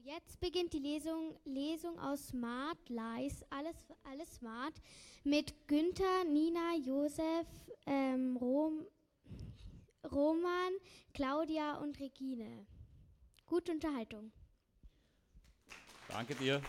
Jetzt beginnt die Lesung aus Smart Lies, alles Smart, mit Günther, Nina, Josef, Roman, Claudia und Regine. Gute Unterhaltung. Danke dir.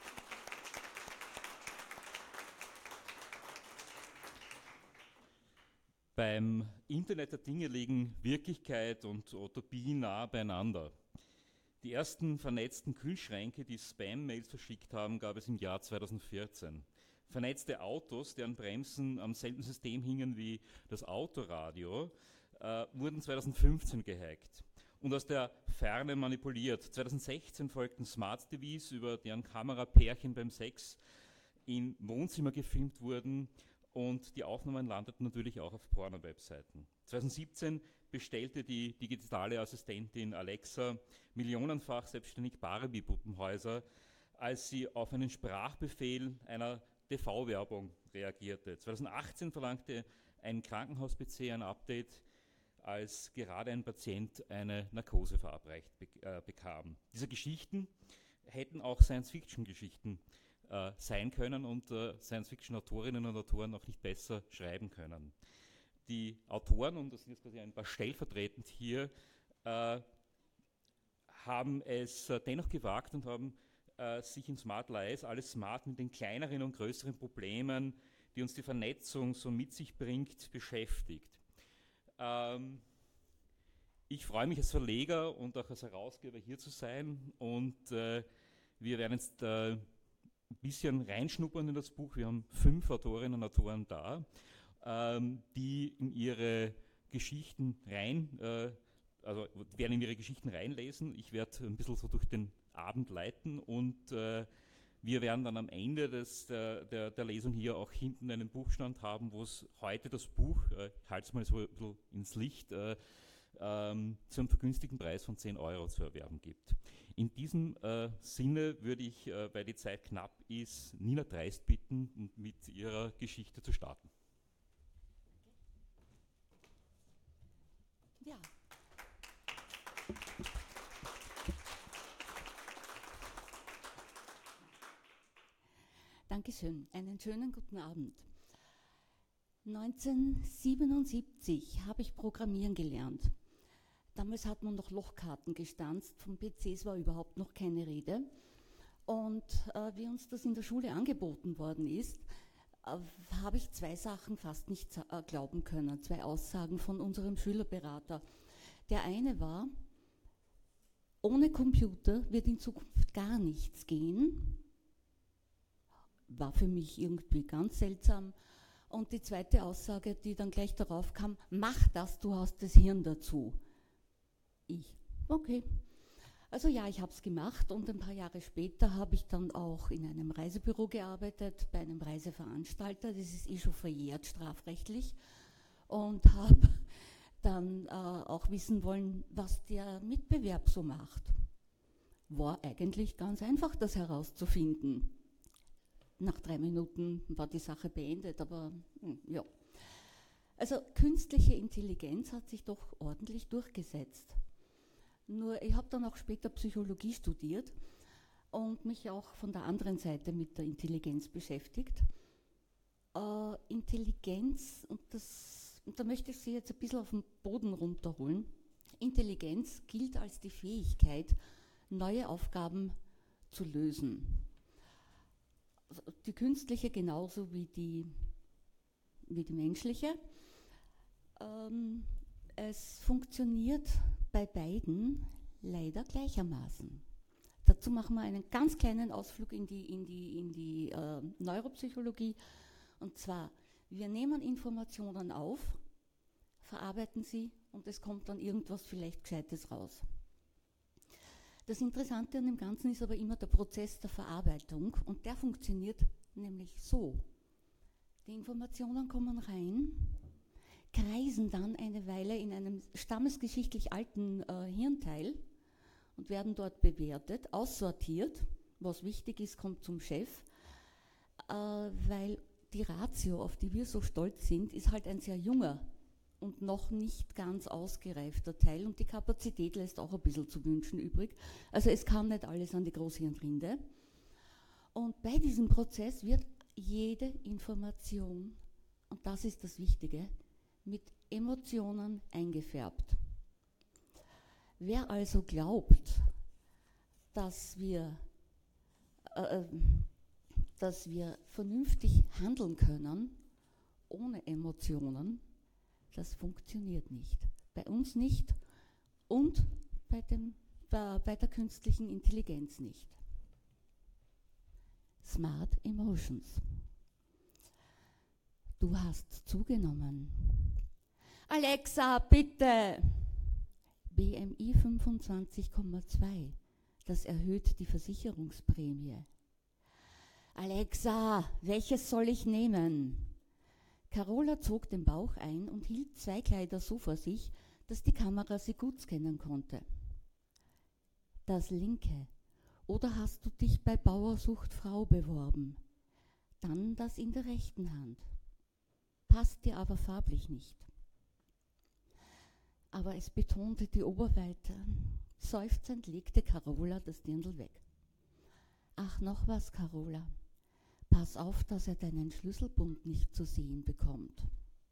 Beim Internet der Dinge liegen Wirklichkeit und Utopie nah beieinander. Die ersten vernetzten Kühlschränke, die Spam-Mails verschickt haben, gab es im Jahr 2014. Vernetzte Autos, deren Bremsen am selben System hingen wie das Autoradio, wurden 2015 gehackt und aus der Ferne manipuliert. 2016 folgten Smart TVs, über deren Kamerapärchen beim Sex im Wohnzimmer gefilmt wurden, und die Aufnahmen landeten natürlich auch auf Porno-Webseiten. 2017 bestellte die digitale Assistentin Alexa millionenfach selbstständig Barbie-Puppenhäuser, als sie auf einen Sprachbefehl einer TV-Werbung reagierte. 2018 verlangte ein Krankenhaus-PC ein Update, als gerade ein Patient eine Narkose verabreicht bekam. Diese Geschichten hätten auch Science-Fiction-Geschichten sein können und Science-Fiction-Autorinnen und Autoren noch nicht besser schreiben können. Die Autoren, und das sind jetzt quasi ein paar stellvertretend hier, haben es dennoch gewagt und haben sich in Smart Lies, alles smart, mit den kleineren und größeren Problemen, die uns die Vernetzung so mit sich bringt, beschäftigt. Ich freue mich als Verleger und auch als Herausgeber hier zu sein, und wir werden jetzt ein bisschen reinschnuppern in das Buch. Wir haben 5 Autorinnen und Autoren da, die in ihre Geschichten werden in ihre Geschichten reinlesen. Ich werde ein bisschen so durch den Abend leiten, und wir werden dann am Ende der Lesung hier auch hinten einen Buchstand haben, wo es heute das Buch, ich halte es mal so ein bisschen ins Licht, zu einem vergünstigten Preis von 10 € zu erwerben gibt. In diesem Sinne würde ich, weil die Zeit knapp ist, Nina Dreist bitten, mit ihrer Geschichte zu starten. Ja. Dankeschön. Einen schönen guten Abend. 1977 habe ich Programmieren gelernt. Damals hat man noch Lochkarten gestanzt, von PCs war überhaupt noch keine Rede. Und wie uns das in der Schule angeboten worden ist, habe ich 2 Sachen fast nicht glauben können, 2 Aussagen von unserem Schülerberater. Der eine war, ohne Computer wird in Zukunft gar nichts gehen. War für mich irgendwie ganz seltsam. Und die zweite Aussage, die dann gleich darauf kam, mach das, du hast das Hirn dazu. Okay. Also ja, ich habe es gemacht, und ein paar Jahre später habe ich dann auch in einem Reisebüro gearbeitet, bei einem Reiseveranstalter. Das ist schon verjährt strafrechtlich, und habe dann auch wissen wollen, was der Mitbewerb so macht. War eigentlich ganz einfach, das herauszufinden. Nach 3 Minuten war die Sache beendet, aber ja. Also künstliche Intelligenz hat sich doch ordentlich durchgesetzt. Nur ich habe dann auch später Psychologie studiert und mich auch von der anderen Seite mit der Intelligenz beschäftigt. Intelligenz, und da möchte ich Sie jetzt ein bisschen auf den Boden runterholen. Intelligenz gilt als die Fähigkeit, neue Aufgaben zu lösen. Die künstliche genauso wie die menschliche. Es funktioniert bei beiden leider gleichermaßen. Dazu machen wir einen ganz kleinen Ausflug in die Neuropsychologie. Und zwar, wir nehmen Informationen auf, verarbeiten sie, und es kommt dann irgendwas vielleicht Gescheites raus. Das Interessante an dem Ganzen ist aber immer der Prozess der Verarbeitung, und der funktioniert nämlich so. Die Informationen kommen rein, kreisen dann eine Weile in einem stammesgeschichtlich alten Hirnteil und werden dort bewertet, aussortiert. Was wichtig ist, kommt zum Chef, weil die Ratio, auf die wir so stolz sind, ist halt ein sehr junger und noch nicht ganz ausgereifter Teil und die Kapazität lässt auch ein bisschen zu wünschen übrig. Also es kam nicht alles an die Großhirnrinde. Und bei diesem Prozess wird jede Information, und das ist das Wichtige, mit Emotionen eingefärbt. Wer also glaubt, dass wir vernünftig handeln können, ohne Emotionen, das funktioniert nicht. Bei uns nicht und bei der künstlichen Intelligenz nicht. Smart Emotions. Du hast zugenommen. Alexa, bitte! BMI 25,2. Das erhöht die Versicherungsprämie. Alexa, welches soll ich nehmen? Carola zog den Bauch ein und hielt 2 Kleider so vor sich, dass die Kamera sie gut scannen konnte. Das linke. Oder hast du dich bei Bauersucht Frau beworben? Dann das in der rechten Hand. Passt dir aber farblich nicht. Aber es betonte die Oberweite. Seufzend legte Carola das Dirndl weg. Ach, noch was, Carola. Pass auf, dass er deinen Schlüsselbund nicht zu sehen bekommt.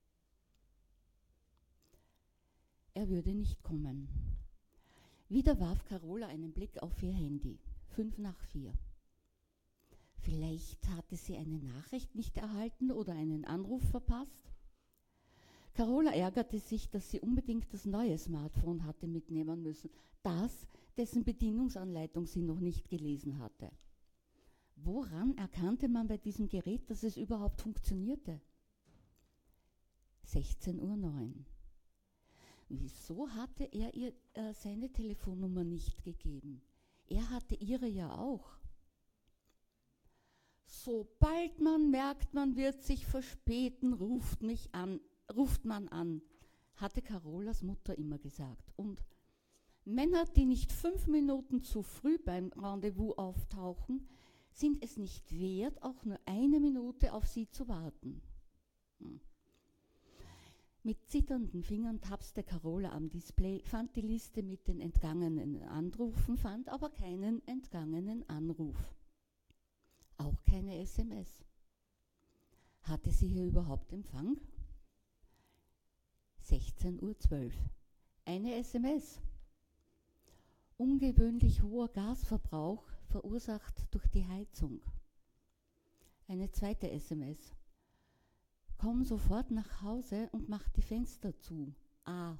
Er würde nicht kommen. Wieder warf Carola einen Blick auf ihr Handy. 3:55. Vielleicht hatte sie eine Nachricht nicht erhalten oder einen Anruf verpasst. Carola ärgerte sich, dass sie unbedingt das neue Smartphone hatte mitnehmen müssen, das, dessen Bedienungsanleitung sie noch nicht gelesen hatte. Woran erkannte man bei diesem Gerät, dass es überhaupt funktionierte? 16:09 Uhr. Wieso hatte er ihr seine Telefonnummer nicht gegeben? Er hatte ihre ja auch. Sobald man merkt, man wird sich verspäten, ruft man an, hatte Carolas Mutter immer gesagt. Und Männer, die nicht 5 Minuten zu früh beim Rendezvous auftauchen, sind es nicht wert, auch nur 1 Minute auf sie zu warten. Mit zitternden Fingern tapste Carola am Display, fand die Liste mit den entgangenen Anrufen, fand aber keinen entgangenen Anruf. Auch keine SMS. Hatte sie hier überhaupt Empfang? 16:12 Uhr. Eine SMS. Ungewöhnlich hoher Gasverbrauch verursacht durch die Heizung. Eine zweite SMS. Komm sofort nach Hause und mach die Fenster zu. A.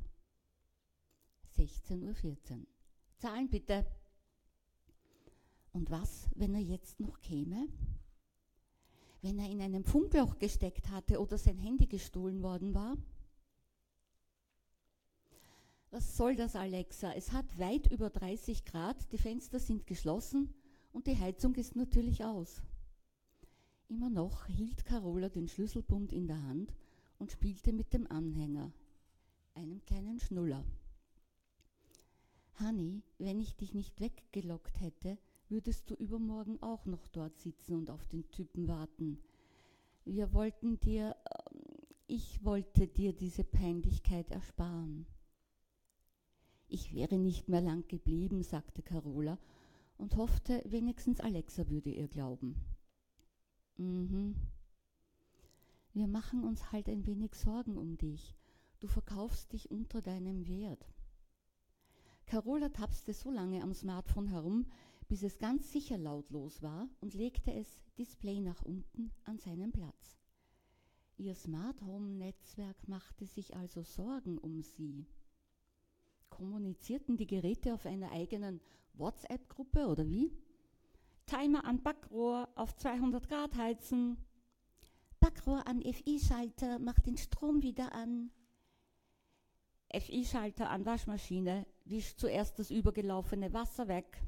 16:14 Uhr. Zahlen bitte. Und was, wenn er jetzt noch käme? Wenn er in einem Funkloch gesteckt hatte oder sein Handy gestohlen worden war? Was soll das, Alexa? Es hat weit über 30 Grad, die Fenster sind geschlossen und die Heizung ist natürlich aus. Immer noch hielt Carola den Schlüsselbund in der Hand und spielte mit dem Anhänger, einem kleinen Schnuller. Honey, wenn ich dich nicht weggelockt hätte, würdest du übermorgen auch noch dort sitzen und auf den Typen warten. Ich wollte dir diese Peinlichkeit ersparen. Ich wäre nicht mehr lang geblieben, sagte Carola und hoffte, wenigstens Alexa würde ihr glauben. Wir machen uns halt ein wenig Sorgen um dich. Du verkaufst dich unter deinem Wert. Carola tapste so lange am Smartphone herum, bis es ganz sicher lautlos war und legte es Display nach unten an seinen Platz. Ihr Smart Home Netzwerk machte sich also Sorgen um sie. Kommunizierten die Geräte auf einer eigenen WhatsApp-Gruppe oder wie? Timer an Backrohr auf 200 Grad heizen. Backrohr an FI-Schalter, mach den Strom wieder an. FI-Schalter an Waschmaschine, wisch zuerst das übergelaufene Wasser weg.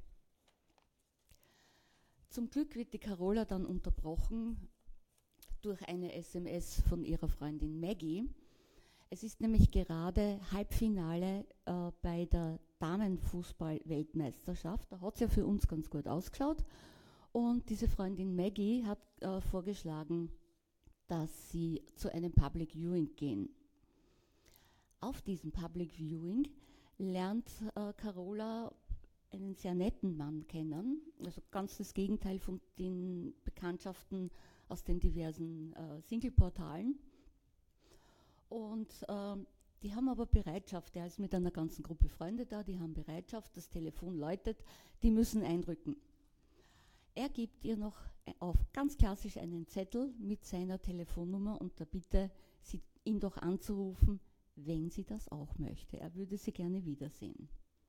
Zum Glück wird die Carola dann unterbrochen durch eine SMS von ihrer Freundin Maggie. Es ist nämlich gerade Halbfinale bei der Damenfußball-Weltmeisterschaft. Da hat es ja für uns ganz gut ausgeschaut. Und diese Freundin Maggie hat vorgeschlagen, dass sie zu einem Public Viewing gehen. Auf diesem Public Viewing lernt Carola einen sehr netten Mann kennen, also ganz das Gegenteil von den Bekanntschaften aus den diversen Single-Portalen. Und die haben aber Bereitschaft, er ist mit einer ganzen Gruppe Freunde da, die haben Bereitschaft, das Telefon läutet, die müssen einrücken. Er gibt ihr noch auf ganz klassisch einen Zettel mit seiner Telefonnummer und der Bitte, ihn doch anzurufen, wenn sie das auch möchte. Er würde sie gerne wiedersehen.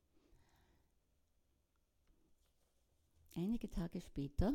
Einige Tage später: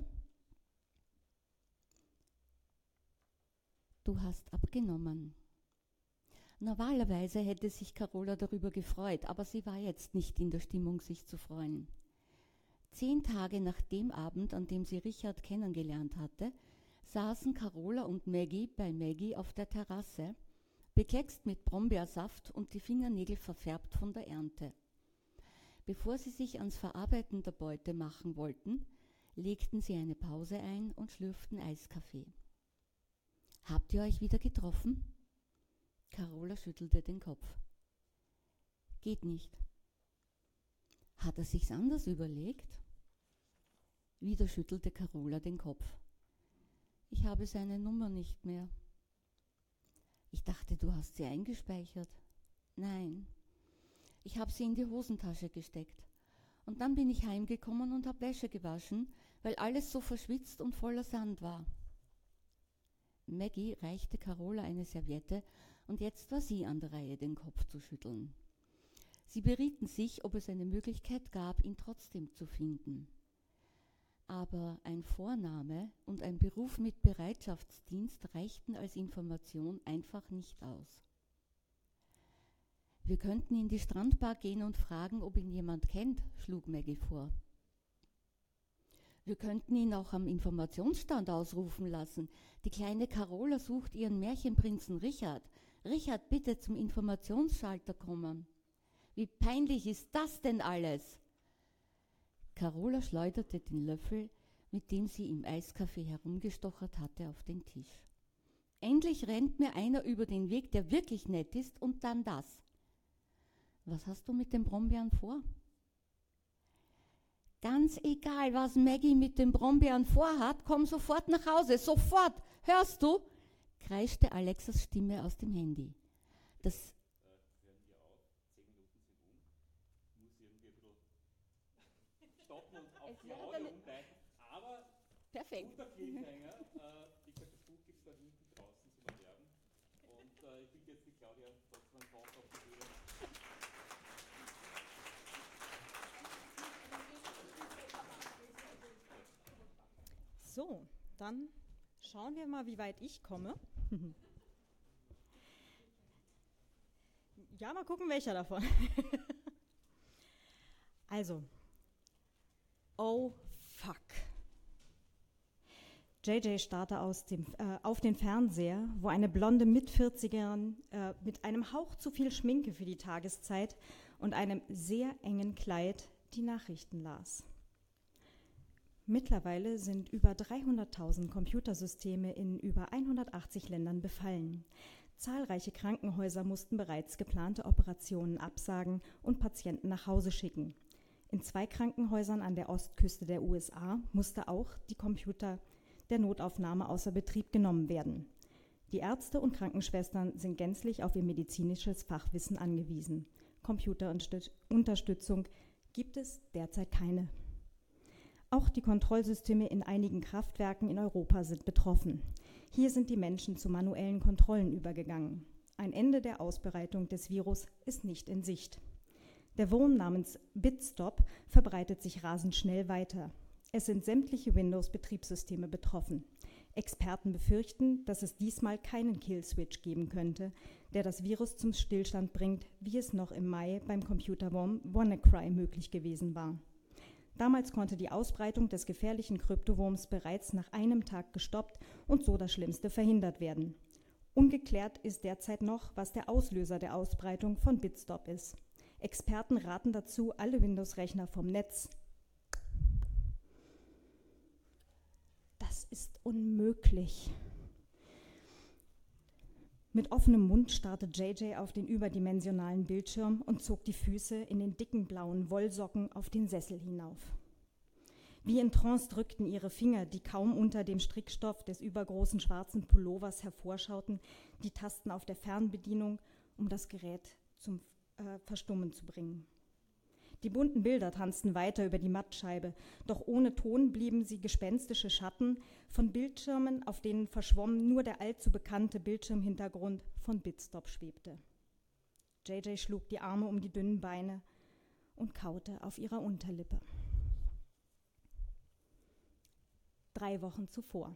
Du hast abgenommen. Normalerweise hätte sich Carola darüber gefreut, aber sie war jetzt nicht in der Stimmung, sich zu freuen. 10 Tage nach dem Abend, an dem sie Richard kennengelernt hatte, saßen Carola und Maggie bei Maggie auf der Terrasse, bekleckst mit Brombeersaft und die Fingernägel verfärbt von der Ernte. Bevor sie sich ans Verarbeiten der Beute machen wollten, legten sie eine Pause ein und schlürften Eiskaffee. Habt ihr euch wieder getroffen? Carola schüttelte den Kopf. Geht nicht. Hat er sich's anders überlegt? Wieder schüttelte Carola den Kopf. Ich habe seine Nummer nicht mehr. Ich dachte, du hast sie eingespeichert. Nein, ich habe sie in die Hosentasche gesteckt. Und dann bin ich heimgekommen und habe Wäsche gewaschen, weil alles so verschwitzt und voller Sand war. Maggie reichte Carola eine Serviette und jetzt war sie an der Reihe, den Kopf zu schütteln. Sie berieten sich, ob es eine Möglichkeit gab, ihn trotzdem zu finden. Aber ein Vorname und ein Beruf mit Bereitschaftsdienst reichten als Information einfach nicht aus. Wir könnten in die Strandbar gehen und fragen, ob ihn jemand kennt, schlug Maggie vor. Wir könnten ihn auch am Informationsstand ausrufen lassen. Die kleine Carola sucht ihren Märchenprinzen Richard. Richard, bitte zum Informationsschalter kommen. Wie peinlich ist das denn alles? Carola schleuderte den Löffel, mit dem sie im Eiskaffee herumgestochert hatte, auf den Tisch. Endlich rennt mir einer über den Weg, der wirklich nett ist, und dann das. Was hast du mit den Brombeeren vor? Ganz egal, was Maggie mit den Brombeeren vorhat, komm sofort nach Hause, sofort! Hörst du? Kreischte Alexas Stimme aus dem Handy. Das Hören wir auf, 10 Minuten sind muss irgendwie ein bisschen stoppen und auf die Audio umleiten. Aber perfekt. guter Cliffhanger. Wie gesagt, das Buch gibt es da hinten draußen zum Erwerben. Und ich bitte jetzt die Claudia trotzdem einen Talk auf die Bühne. So, dann schauen wir mal, wie weit ich komme. Ja, mal gucken, welcher davon. Also, oh fuck. JJ starrte auf den Fernseher, wo eine blonde Mit-40erin mit einem Hauch zu viel Schminke für die Tageszeit und einem sehr engen Kleid die Nachrichten las. Mittlerweile sind über 300.000 Computersysteme in über 180 Ländern befallen. Zahlreiche Krankenhäuser mussten bereits geplante Operationen absagen und Patienten nach Hause schicken. In 2 Krankenhäusern an der Ostküste der USA musste auch die Computer der Notaufnahme außer Betrieb genommen werden. Die Ärzte und Krankenschwestern sind gänzlich auf ihr medizinisches Fachwissen angewiesen. Computerunterstützung gibt es derzeit keine. Auch die Kontrollsysteme in einigen Kraftwerken in Europa sind betroffen. Hier sind die Menschen zu manuellen Kontrollen übergegangen. Ein Ende der Ausbreitung des Virus ist nicht in Sicht. Der Wurm namens Bitstop verbreitet sich rasend schnell weiter. Es sind sämtliche Windows-Betriebssysteme betroffen. Experten befürchten, dass es diesmal keinen Killswitch geben könnte, der das Virus zum Stillstand bringt, wie es noch im Mai beim Computerwurm WannaCry möglich gewesen war. Damals konnte die Ausbreitung des gefährlichen Kryptowurms bereits nach einem Tag gestoppt und so das Schlimmste verhindert werden. Ungeklärt ist derzeit noch, was der Auslöser der Ausbreitung von Bitstop ist. Experten raten dazu, alle Windows-Rechner vom Netz. Das ist unmöglich. Mit offenem Mund starrte JJ auf den überdimensionalen Bildschirm und zog die Füße in den dicken blauen Wollsocken auf den Sessel hinauf. Wie in Trance drückten ihre Finger, die kaum unter dem Strickstoff des übergroßen schwarzen Pullovers hervorschauten, die Tasten auf der Fernbedienung, um das Gerät zum Verstummen zu bringen. Die bunten Bilder tanzten weiter über die Mattscheibe, doch ohne Ton blieben sie gespenstische Schatten von Bildschirmen, auf denen verschwommen nur der allzu bekannte Bildschirmhintergrund von Bitstop schwebte. JJ schlug die Arme um die dünnen Beine und kaute auf ihrer Unterlippe. 3 Wochen zuvor.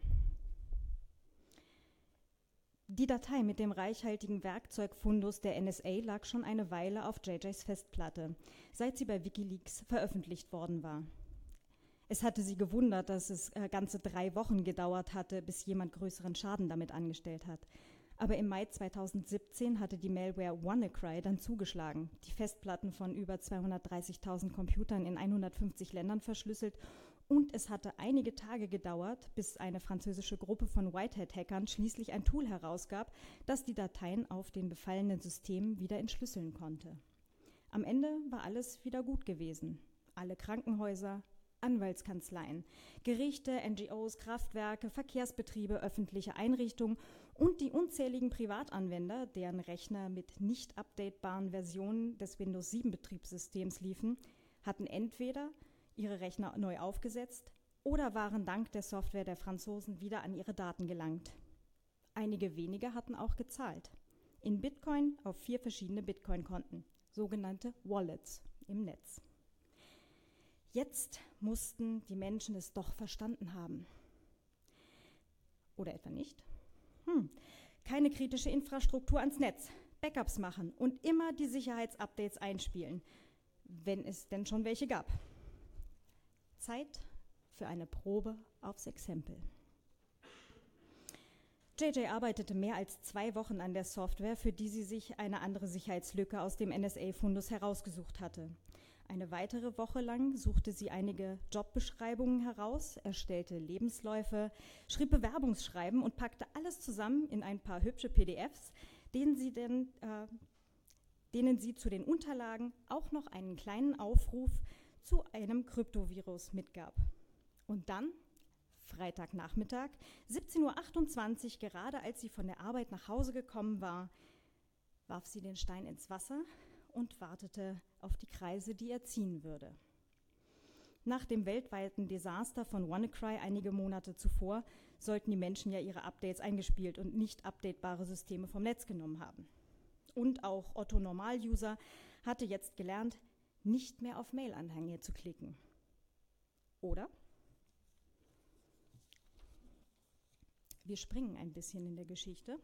Die Datei mit dem reichhaltigen Werkzeugfundus der NSA lag schon eine Weile auf JJs Festplatte, seit sie bei WikiLeaks veröffentlicht worden war. Es hatte sie gewundert, dass es ganze 3 Wochen gedauert hatte, bis jemand größeren Schaden damit angestellt hat. Aber im Mai 2017 hatte die Malware WannaCry dann zugeschlagen, die Festplatten von über 230.000 Computern in 150 Ländern verschlüsselt. Und es hatte einige Tage gedauert, bis eine französische Gruppe von Whitehat-Hackern schließlich ein Tool herausgab, das die Dateien auf den befallenen Systemen wieder entschlüsseln konnte. Am Ende war alles wieder gut gewesen. Alle Krankenhäuser, Anwaltskanzleien, Gerichte, NGOs, Kraftwerke, Verkehrsbetriebe, öffentliche Einrichtungen und die unzähligen Privatanwender, deren Rechner mit nicht updatebaren Versionen des Windows 7 Betriebssystems liefen, hatten entweder ihre Rechner neu aufgesetzt oder waren dank der Software der Franzosen wieder an ihre Daten gelangt. Einige wenige hatten auch gezahlt. In Bitcoin auf 4 verschiedene Bitcoin-Konten, sogenannte Wallets im Netz. Jetzt mussten die Menschen es doch verstanden haben. Oder etwa nicht? Keine kritische Infrastruktur ans Netz, Backups machen und immer die Sicherheitsupdates einspielen, wenn es denn schon welche gab. Zeit für eine Probe aufs Exempel. JJ arbeitete mehr als 2 Wochen an der Software, für die sie sich eine andere Sicherheitslücke aus dem NSA-Fundus herausgesucht hatte. Eine weitere Woche lang suchte sie einige Jobbeschreibungen heraus, erstellte Lebensläufe, schrieb Bewerbungsschreiben und packte alles zusammen in ein paar hübsche PDFs, denen sie zu den Unterlagen auch noch einen kleinen Aufruf zu einem Kryptovirus mitgab. Und dann, Freitagnachmittag, 17:28 Uhr, gerade als sie von der Arbeit nach Hause gekommen war, warf sie den Stein ins Wasser und wartete auf die Kreise, die er ziehen würde. Nach dem weltweiten Desaster von WannaCry einige Monate zuvor sollten die Menschen ja ihre Updates eingespielt und nicht updatebare Systeme vom Netz genommen haben. Und auch Otto Normal-User hatte jetzt gelernt, nicht mehr auf Mail-Anhänge zu klicken. Oder? Wir springen ein bisschen in der Geschichte.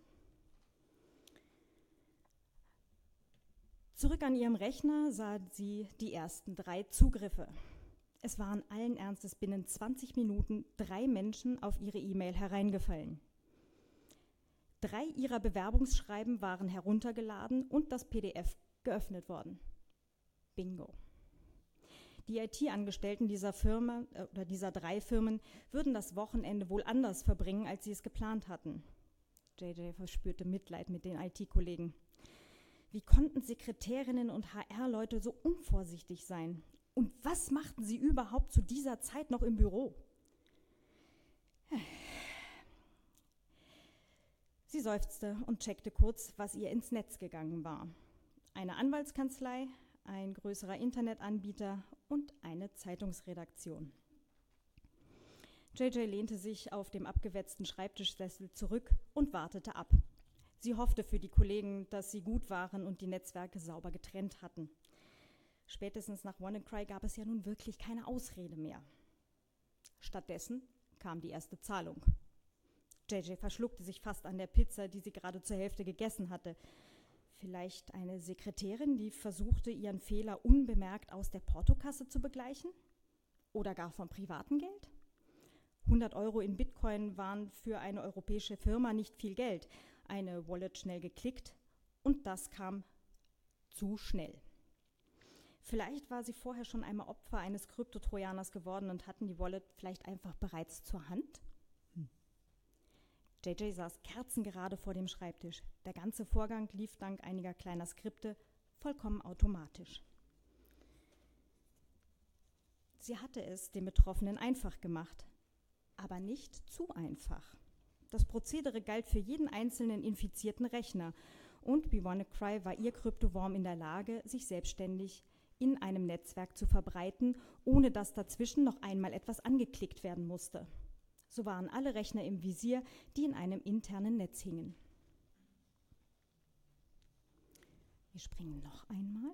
Zurück an ihrem Rechner sah sie die ersten 3 Zugriffe. Es waren allen Ernstes binnen 20 Minuten 3 Menschen auf ihre E-Mail hereingefallen. 3 ihrer Bewerbungsschreiben waren heruntergeladen und das PDF geöffnet worden. Bingo. Die IT-Angestellten dieser 3 Firmen würden das Wochenende wohl anders verbringen, als sie es geplant hatten. JJ verspürte Mitleid mit den IT-Kollegen. Wie konnten Sekretärinnen und HR-Leute so unvorsichtig sein? Und was machten sie überhaupt zu dieser Zeit noch im Büro? Sie seufzte und checkte kurz, was ihr ins Netz gegangen war. Eine Anwaltskanzlei, ein größerer Internetanbieter und eine Zeitungsredaktion. JJ lehnte sich auf dem abgewetzten Schreibtischsessel zurück und wartete ab. Sie hoffte für die Kollegen, dass sie gut waren und die Netzwerke sauber getrennt hatten. Spätestens nach WannaCry gab es ja nun wirklich keine Ausrede mehr. Stattdessen kam die erste Zahlung. JJ verschluckte sich fast an der Pizza, die sie gerade zur Hälfte gegessen hatte. Vielleicht eine Sekretärin, die versuchte, ihren Fehler unbemerkt aus der Portokasse zu begleichen? Oder gar vom privaten Geld? 100 € in Bitcoin waren für eine europäische Firma nicht viel Geld. Eine Wallet schnell geklickt und das kam zu schnell. Vielleicht war sie vorher schon einmal Opfer eines Kryptotrojaners geworden und hatten die Wallet vielleicht einfach bereits zur Hand? JJ saß kerzengerade vor dem Schreibtisch. Der ganze Vorgang lief dank einiger kleiner Skripte vollkommen automatisch. Sie hatte es den Betroffenen einfach gemacht, aber nicht zu einfach. Das Prozedere galt für jeden einzelnen infizierten Rechner und wie WannaCry war ihr Kryptowurm in der Lage, sich selbstständig in einem Netzwerk zu verbreiten, ohne dass dazwischen noch einmal etwas angeklickt werden musste. So waren alle Rechner im Visier, die in einem internen Netz hingen. Wir springen noch einmal.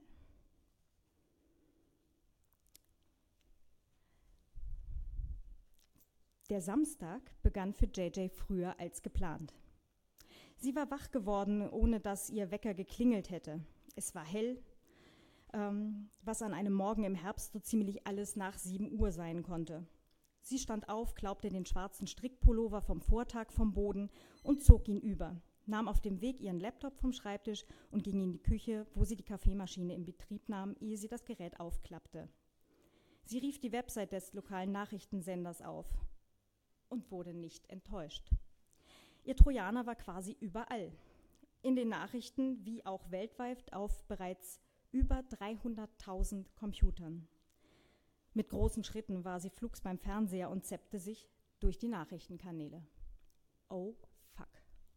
Der Samstag begann für JJ früher als geplant. Sie war wach geworden, ohne dass ihr Wecker geklingelt hätte. Es war hell, was an einem Morgen im Herbst so ziemlich alles nach 7 Uhr sein konnte. Sie stand auf, klaubte den schwarzen Strickpullover vom Vortag vom Boden und zog ihn über, nahm auf dem Weg ihren Laptop vom Schreibtisch und ging in die Küche, wo sie die Kaffeemaschine in Betrieb nahm, ehe sie das Gerät aufklappte. Sie rief die Website des lokalen Nachrichtensenders auf und wurde nicht enttäuscht. Ihr Trojaner war quasi überall. In den Nachrichten wie auch weltweit auf bereits über 300.000 Computern. Mit großen Schritten war sie flugs beim Fernseher und zappte sich durch die Nachrichtenkanäle. Oh, fuck.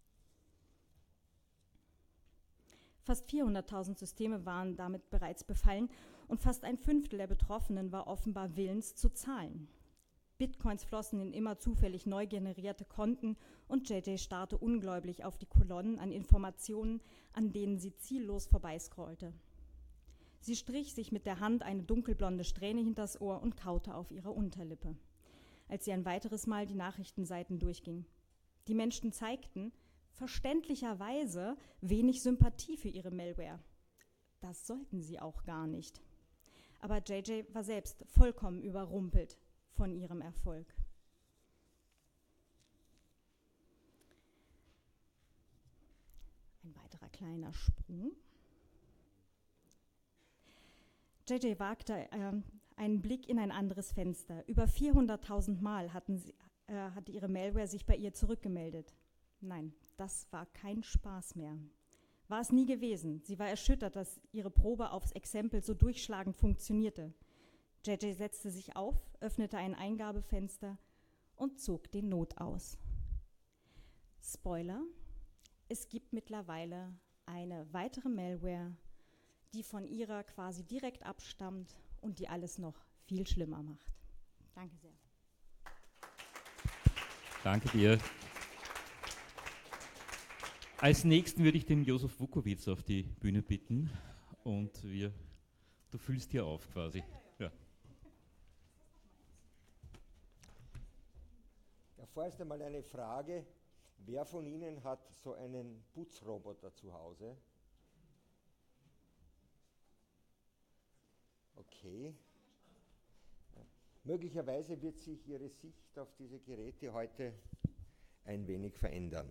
Fast 400.000 Systeme waren damit bereits befallen und fast 1/5 der Betroffenen war offenbar willens zu zahlen. Bitcoins flossen in immer zufällig neu generierte Konten und JJ starrte ungläubig auf die Kolonnen an Informationen, an denen sie ziellos vorbeiscrollte. Sie strich sich mit der Hand eine dunkelblonde Strähne hinters Ohr und kaute auf ihrer Unterlippe, als sie ein weiteres Mal die Nachrichtenseiten durchging. Die Menschen zeigten verständlicherweise wenig Sympathie für ihre Malware. Das sollten sie auch gar nicht. Aber JJ war selbst vollkommen überrumpelt von ihrem Erfolg. Ein weiterer kleiner Sprung. JJ wagte einen Blick in ein anderes Fenster. Über 400.000 Mal hatte ihre Malware sich bei ihr zurückgemeldet. Nein, das war kein Spaß mehr. War es nie gewesen. Sie war erschüttert, dass ihre Probe aufs Exempel so durchschlagend funktionierte. JJ setzte sich auf, öffnete ein Eingabefenster und zog den Notaus. Spoiler: Es gibt mittlerweile eine weitere Malware, die von ihrer quasi direkt abstammt und die alles noch viel schlimmer macht. Danke sehr. Danke dir. Als nächsten würde ich den Josef Vukowitz auf die Bühne bitten und du füllst hier auf quasi. Ja. Ja, vorerst einmal eine Frage. Wer von Ihnen hat so einen Putzroboter zu Hause? Okay. Ja. Möglicherweise wird sich Ihre Sicht auf diese Geräte heute ein wenig verändern.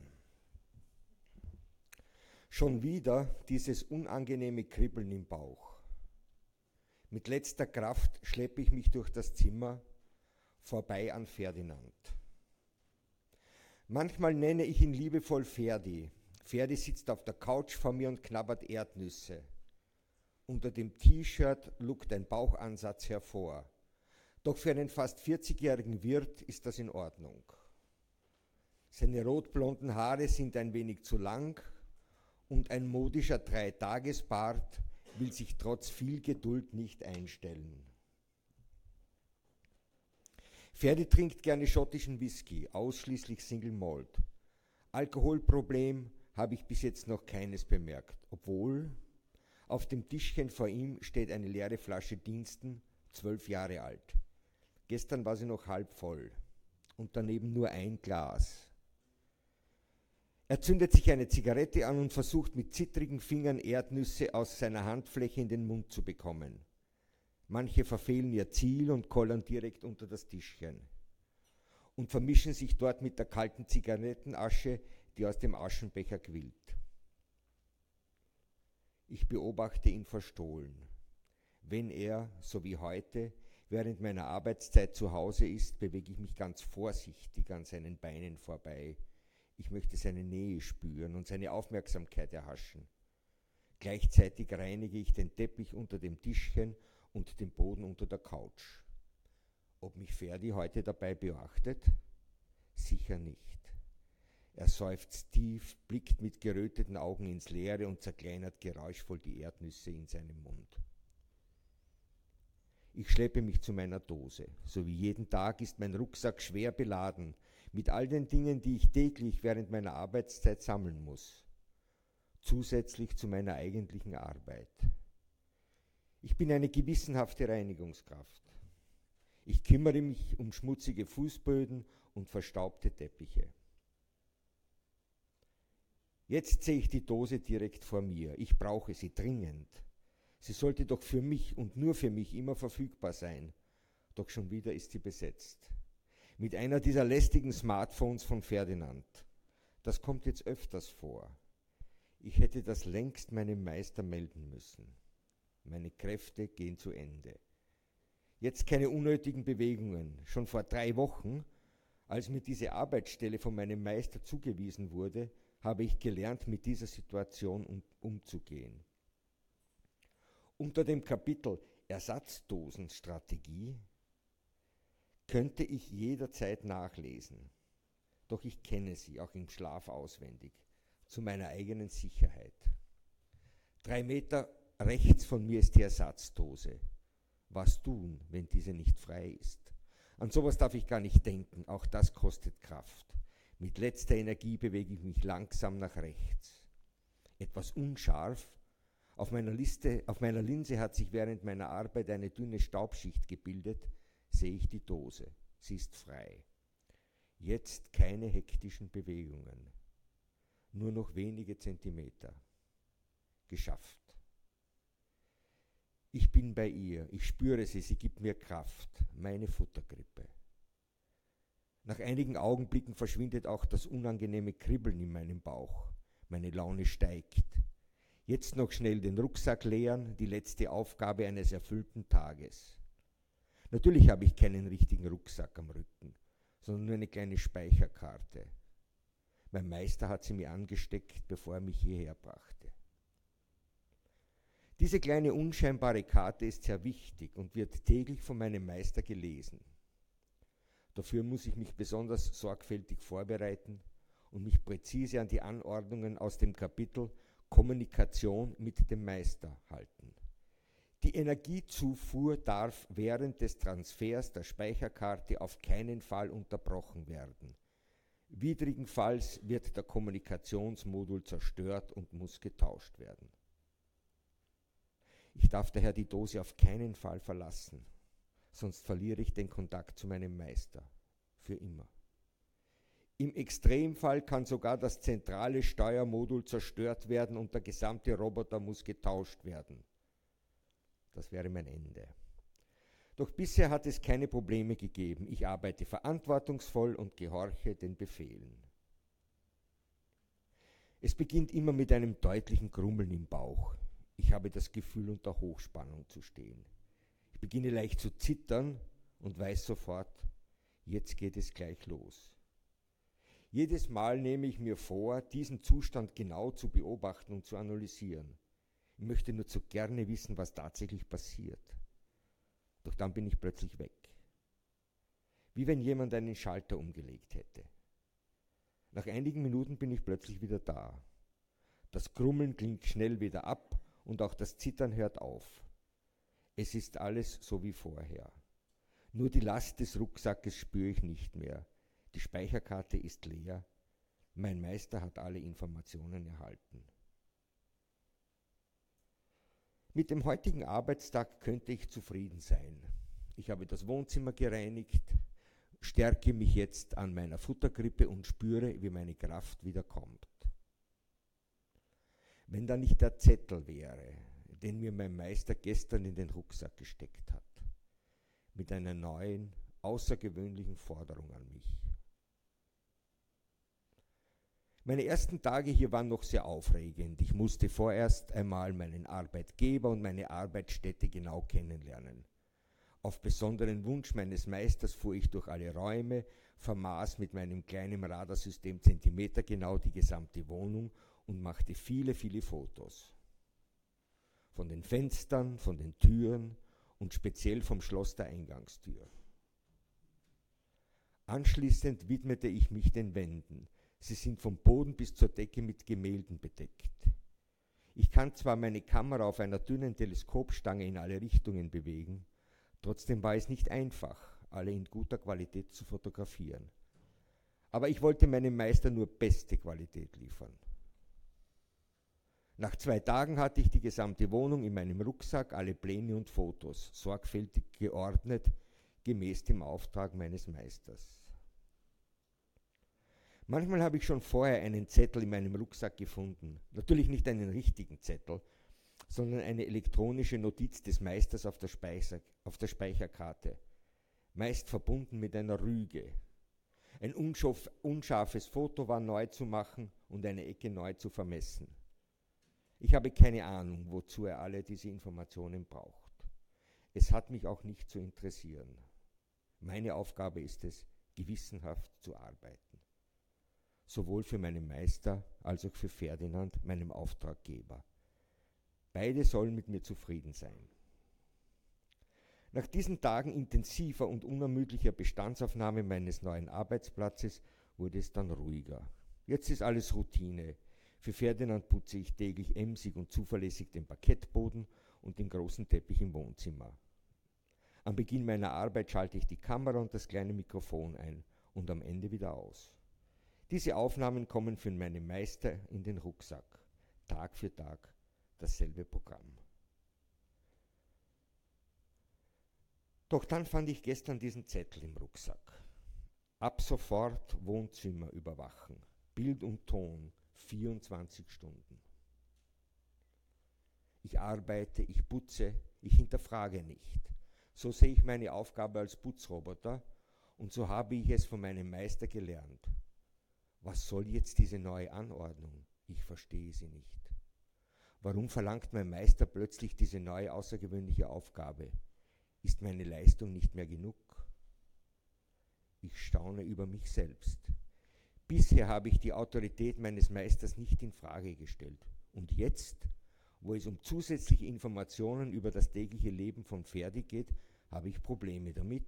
Schon wieder dieses unangenehme Kribbeln im Bauch. Mit letzter Kraft schleppe ich mich durch das Zimmer, vorbei an Ferdinand. Manchmal nenne ich ihn liebevoll Ferdi. Ferdi sitzt auf der Couch vor mir und knabbert Erdnüsse. Unter dem T-Shirt lugt ein Bauchansatz hervor. Doch für einen fast 40-jährigen Wirt ist das in Ordnung. Seine rotblonden Haare sind ein wenig zu lang und ein modischer 3-Tages-Bart will sich trotz viel Geduld nicht einstellen. Ferdi trinkt gerne schottischen Whisky, ausschließlich Single Malt. Alkoholproblem habe ich bis jetzt noch keines bemerkt, obwohl auf dem Tischchen vor ihm steht eine leere Flasche Diensten, 12 Jahre alt. Gestern war sie noch halb voll und daneben nur ein Glas. Er zündet sich eine Zigarette an und versucht mit zittrigen Fingern Erdnüsse aus seiner Handfläche in den Mund zu bekommen. Manche verfehlen ihr Ziel und kollern direkt unter das Tischchen und vermischen sich dort mit der kalten Zigarettenasche, die aus dem Aschenbecher quillt. Ich beobachte ihn verstohlen. Wenn er, so wie heute, während meiner Arbeitszeit zu Hause ist, bewege ich mich ganz vorsichtig an seinen Beinen vorbei. Ich möchte seine Nähe spüren und seine Aufmerksamkeit erhaschen. Gleichzeitig reinige ich den Teppich unter dem Tischchen und den Boden unter der Couch. Ob mich Ferdi heute dabei beachtet? Sicher nicht. Er seufzt tief, blickt mit geröteten Augen ins Leere und zerkleinert geräuschvoll die Erdnüsse in seinem Mund. Ich schleppe mich zu meiner Dose. So wie jeden Tag ist mein Rucksack schwer beladen mit all den Dingen, die ich täglich während meiner Arbeitszeit sammeln muss. Zusätzlich zu meiner eigentlichen Arbeit. Ich bin eine gewissenhafte Reinigungskraft. Ich kümmere mich um schmutzige Fußböden und verstaubte Teppiche. Jetzt sehe ich die Dose direkt vor mir. Ich brauche sie dringend. Sie sollte doch für mich und nur für mich immer verfügbar sein. Doch schon wieder ist sie besetzt. Mit einer dieser lästigen Smartphones von Ferdinand. Das kommt jetzt öfters vor. Ich hätte das längst meinem Meister melden müssen. Meine Kräfte gehen zu Ende. Jetzt keine unnötigen Bewegungen. Schon vor 3 Wochen, als mir diese Arbeitsstelle von meinem Meister zugewiesen wurde, habe ich gelernt, mit dieser Situation umzugehen. Unter dem Kapitel Ersatzdosenstrategie könnte ich jederzeit nachlesen. Doch ich kenne sie auch im Schlaf auswendig, zu meiner eigenen Sicherheit. 3 Meter rechts von mir ist die Ersatzdose. Was tun, wenn diese nicht frei ist? An sowas darf ich gar nicht denken, auch das kostet Kraft. Mit letzter Energie bewege ich mich langsam nach rechts. Etwas unscharf. Auf meiner Linse hat sich während meiner Arbeit eine dünne Staubschicht gebildet, sehe ich die Dose. Sie ist frei. Jetzt keine hektischen Bewegungen. Nur noch wenige Zentimeter. Geschafft. Ich bin bei ihr, ich spüre sie, sie gibt mir Kraft, meine Futtergrippe. Nach einigen Augenblicken verschwindet auch das unangenehme Kribbeln in meinem Bauch. Meine Laune steigt. Jetzt noch schnell den Rucksack leeren, die letzte Aufgabe eines erfüllten Tages. Natürlich habe ich keinen richtigen Rucksack am Rücken, sondern nur eine kleine Speicherkarte. Mein Meister hat sie mir angesteckt, bevor er mich hierher brachte. Diese kleine unscheinbare Karte ist sehr wichtig und wird täglich von meinem Meister gelesen. Dafür muss ich mich besonders sorgfältig vorbereiten und mich präzise an die Anordnungen aus dem Kapitel Kommunikation mit dem Meister halten. Die Energiezufuhr darf während des Transfers der Speicherkarte auf keinen Fall unterbrochen werden. Widrigenfalls wird der Kommunikationsmodul zerstört und muss getauscht werden. Ich darf daher die Dose auf keinen Fall verlassen, sonst verliere ich den Kontakt zu meinem Meister. Für immer. Im Extremfall kann sogar das zentrale Steuermodul zerstört werden und der gesamte Roboter muss getauscht werden. Das wäre mein Ende. Doch bisher hat es keine Probleme gegeben. Ich arbeite verantwortungsvoll und gehorche den Befehlen. Es beginnt immer mit einem deutlichen Grummeln im Bauch. Ich habe das Gefühl, unter Hochspannung zu stehen. Ich beginne leicht zu zittern und weiß sofort, jetzt geht es gleich los. Jedes Mal nehme ich mir vor, diesen Zustand genau zu beobachten und zu analysieren. Ich möchte nur zu gerne wissen, was tatsächlich passiert. Doch dann bin ich plötzlich weg. Wie wenn jemand einen Schalter umgelegt hätte. Nach einigen Minuten bin ich plötzlich wieder da. Das Grummeln klingt schnell wieder ab und auch das Zittern hört auf. Es ist alles so wie vorher. Nur die Last des Rucksackes spüre ich nicht mehr. Die Speicherkarte ist leer. Mein Meister hat alle Informationen erhalten. Mit dem heutigen Arbeitstag könnte ich zufrieden sein. Ich habe das Wohnzimmer gereinigt, stärke mich jetzt an meiner Futtergrippe und spüre, wie meine Kraft wieder kommt. Wenn da nicht der Zettel wäre, den mir mein Meister gestern in den Rucksack gesteckt hat, mit einer neuen, außergewöhnlichen Forderung an mich. Meine ersten Tage hier waren noch sehr aufregend. Ich musste vorerst einmal meinen Arbeitgeber und meine Arbeitsstätte genau kennenlernen. Auf besonderen Wunsch meines Meisters fuhr ich durch alle Räume, vermaß mit meinem kleinen Radarsystem zentimetergenau die gesamte Wohnung und machte viele, viele Fotos. Von den Fenstern, von den Türen und speziell vom Schloss der Eingangstür. Anschließend widmete ich mich den Wänden. Sie sind vom Boden bis zur Decke mit Gemälden bedeckt. Ich kann zwar meine Kamera auf einer dünnen Teleskopstange in alle Richtungen bewegen, trotzdem war es nicht einfach, alle in guter Qualität zu fotografieren. Aber ich wollte meinem Meister nur beste Qualität liefern. Nach 2 Tagen hatte ich die gesamte Wohnung in meinem Rucksack, alle Pläne und Fotos, sorgfältig geordnet, gemäß dem Auftrag meines Meisters. Manchmal habe ich schon vorher einen Zettel in meinem Rucksack gefunden. Natürlich nicht einen richtigen Zettel, sondern eine elektronische Notiz des Meisters auf der Speicherkarte, meist verbunden mit einer Rüge. Ein unscharfes Foto war neu zu machen und eine Ecke neu zu vermessen. Ich habe keine Ahnung, wozu er alle diese Informationen braucht. Es hat mich auch nicht zu interessieren. Meine Aufgabe ist es, gewissenhaft zu arbeiten. Sowohl für meinen Meister als auch für Ferdinand, meinem Auftraggeber. Beide sollen mit mir zufrieden sein. Nach diesen Tagen intensiver und unermüdlicher Bestandsaufnahme meines neuen Arbeitsplatzes wurde es dann ruhiger. Jetzt ist alles Routine. Für Ferdinand putze ich täglich emsig und zuverlässig den Parkettboden und den großen Teppich im Wohnzimmer. Am Beginn meiner Arbeit schalte ich die Kamera und das kleine Mikrofon ein und am Ende wieder aus. Diese Aufnahmen kommen für meinen Meister in den Rucksack. Tag für Tag dasselbe Programm. Doch dann fand ich gestern diesen Zettel im Rucksack. Ab sofort Wohnzimmer überwachen. Bild und Ton 24 Stunden. Ich arbeite, ich putze, ich hinterfrage nicht. So sehe ich meine Aufgabe als Putzroboter und so habe ich es von meinem Meister gelernt. Was soll jetzt diese neue Anordnung? Ich verstehe sie nicht. Warum verlangt mein Meister plötzlich diese neue außergewöhnliche Aufgabe? Ist meine Leistung nicht mehr genug? Ich staune über mich selbst. Bisher habe ich die Autorität meines Meisters nicht in Frage gestellt. Und jetzt, wo es um zusätzliche Informationen über das tägliche Leben von Ferdi geht, habe ich Probleme damit.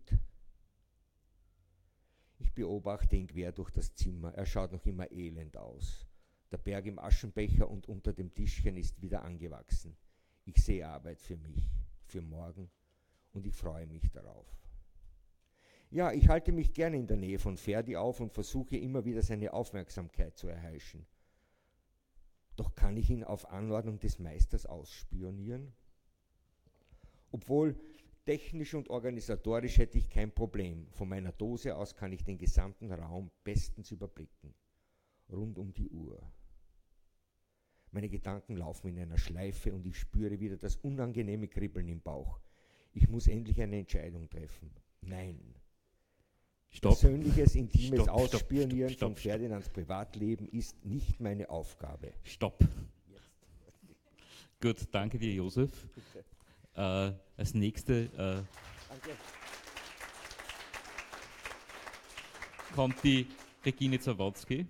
Ich beobachte ihn quer durch das Zimmer. Er schaut noch immer elend aus. Der Berg im Aschenbecher und unter dem Tischchen ist wieder angewachsen. Ich sehe Arbeit für mich, für morgen und ich freue mich darauf. Ja, ich halte mich gerne in der Nähe von Ferdi auf und versuche immer wieder seine Aufmerksamkeit zu erheischen. Doch kann ich ihn auf Anordnung des Meisters ausspionieren? Obwohl technisch und organisatorisch hätte ich kein Problem. Von meiner Dose aus kann ich den gesamten Raum bestens überblicken. Rund um die Uhr. Meine Gedanken laufen in einer Schleife und ich spüre wieder das unangenehme Kribbeln im Bauch. Ich muss endlich eine Entscheidung treffen. Nein. Stopp. Persönliches, intimes Stopp, Ausspionieren stopp, von Ferdinands Privatleben ist nicht meine Aufgabe. Stopp. Gut, danke dir, Josef. Als nächste kommt die Regine Zawadzki.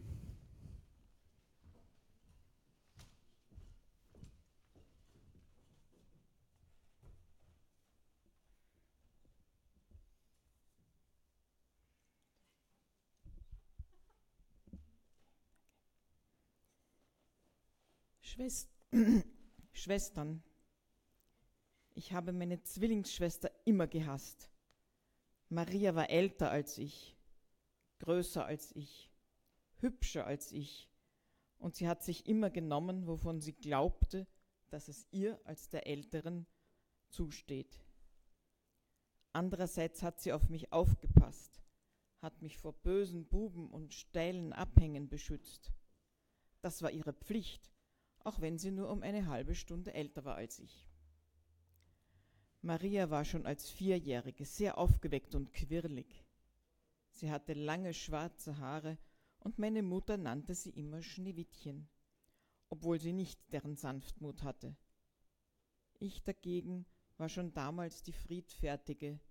Schwestern. Ich habe meine Zwillingsschwester immer gehasst. Maria war älter als ich, größer als ich, hübscher als ich, und sie hat sich immer genommen, wovon sie glaubte, dass es ihr als der Älteren zusteht. Andererseits hat sie auf mich aufgepasst, hat mich vor bösen Buben und steilen Abhängen beschützt. Das war ihre Pflicht, auch wenn sie nur um eine halbe Stunde älter war als ich. Maria war schon als 4-Jährige sehr aufgeweckt und quirlig. Sie hatte lange schwarze Haare und meine Mutter nannte sie immer Schneewittchen, obwohl sie nicht deren Sanftmut hatte. Ich dagegen war schon damals die friedfertige,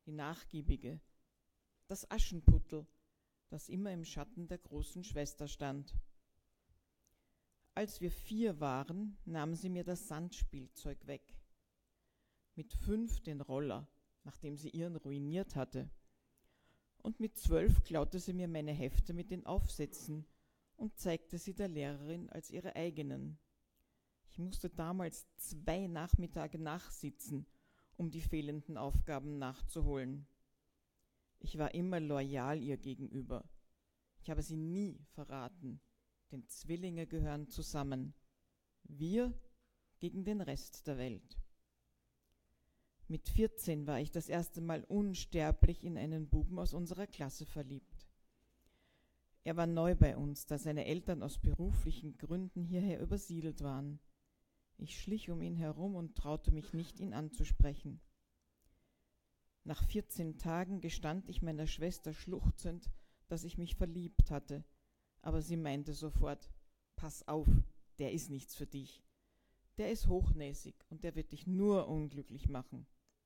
die Nachgiebige, das Aschenputtel, das immer im Schatten der großen Schwester stand. Als wir 4 waren, nahm sie mir das Sandspielzeug weg. Mit 5 den Roller, nachdem sie ihren ruiniert hatte. Und mit 12 klaute sie mir meine Hefte mit den Aufsätzen und zeigte sie der Lehrerin als ihre eigenen. Ich musste damals 2 Nachmittage nachsitzen, um die fehlenden Aufgaben nachzuholen. Ich war immer loyal ihr gegenüber. Ich habe sie nie verraten, denn Zwillinge gehören zusammen. Wir gegen den Rest der Welt. Mit 14 war ich das erste Mal unsterblich in einen Buben aus unserer Klasse verliebt. Er war neu bei uns, da seine Eltern aus beruflichen Gründen hierher übersiedelt waren. Ich schlich um ihn herum und traute mich nicht, ihn anzusprechen. Nach 14 Tagen gestand ich meiner Schwester schluchzend, dass ich mich verliebt hatte, aber sie meinte sofort: Pass auf, der ist nichts für dich. Der ist hochnäsig und der wird dich nur unglücklich machen.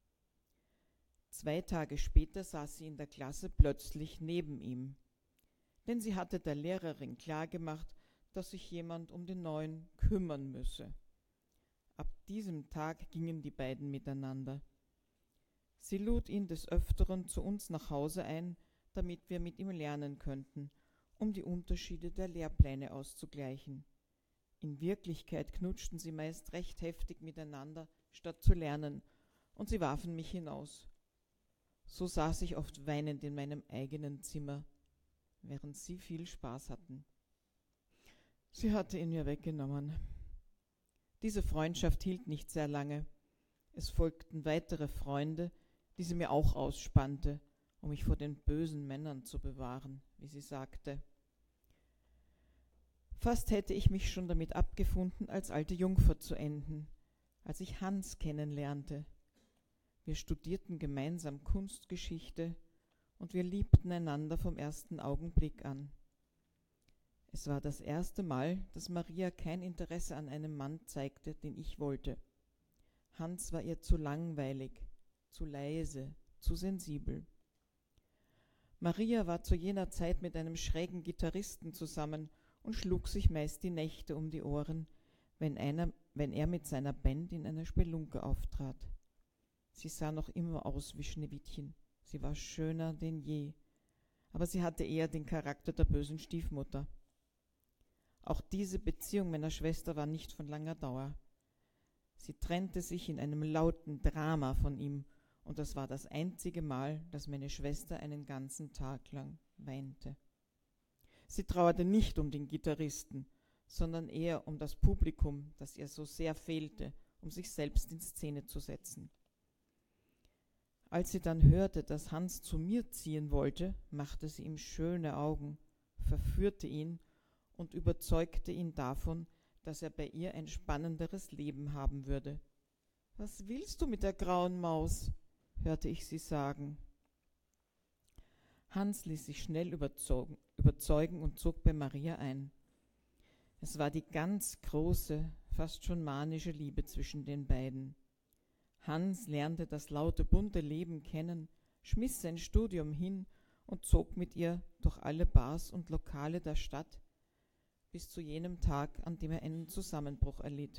2 Tage später saß sie in der Klasse plötzlich neben ihm. Denn sie hatte der Lehrerin klargemacht, dass sich jemand um den Neuen kümmern müsse. Ab diesem Tag gingen die beiden miteinander. Sie lud ihn des Öfteren zu uns nach Hause ein, damit wir mit ihm lernen könnten, um die Unterschiede der Lehrpläne auszugleichen. In Wirklichkeit knutschten sie meist recht heftig miteinander, statt zu lernen, und sie warfen mich hinaus. So saß ich oft weinend in meinem eigenen Zimmer, während sie viel Spaß hatten. Sie hatte ihn mir weggenommen. Diese Freundschaft hielt nicht sehr lange. Es folgten weitere Freunde, die sie mir auch ausspannte, um mich vor den bösen Männern zu bewahren, wie sie sagte. Fast hätte ich mich schon damit abgefunden, als alte Jungfer zu enden, als ich Hans kennenlernte. Wir studierten gemeinsam Kunstgeschichte und wir liebten einander vom ersten Augenblick an. Es war das erste Mal, dass Maria kein Interesse an einem Mann zeigte, den ich wollte. Hans war ihr zu langweilig, zu leise, zu sensibel. Maria war zu jener Zeit mit einem schrägen Gitarristen zusammen und schlug sich meist die Nächte um die Ohren, wenn er mit seiner Band in einer Spelunke auftrat. Sie sah noch immer aus wie Schneewittchen. Sie war schöner denn je, aber sie hatte eher den Charakter der bösen Stiefmutter. Auch diese Beziehung meiner Schwester war nicht von langer Dauer. Sie trennte sich in einem lauten Drama von ihm, und das war das einzige Mal, dass meine Schwester einen ganzen Tag lang weinte. Sie trauerte nicht um den Gitarristen, sondern eher um das Publikum, das ihr so sehr fehlte, um sich selbst in Szene zu setzen. Als sie dann hörte, dass Hans zu mir ziehen wollte, machte sie ihm schöne Augen, verführte ihn und überzeugte ihn davon, dass er bei ihr ein spannenderes Leben haben würde. »Was willst du mit der grauen Maus?« hörte ich sie sagen. Hans ließ sich schnell überzeugen und zog bei Maria ein. Es war die ganz große, fast schon manische Liebe zwischen den beiden. Hans lernte das laute, bunte Leben kennen, schmiss sein Studium hin und zog mit ihr durch alle Bars und Lokale der Stadt, bis zu jenem Tag, an dem er einen Zusammenbruch erlitt.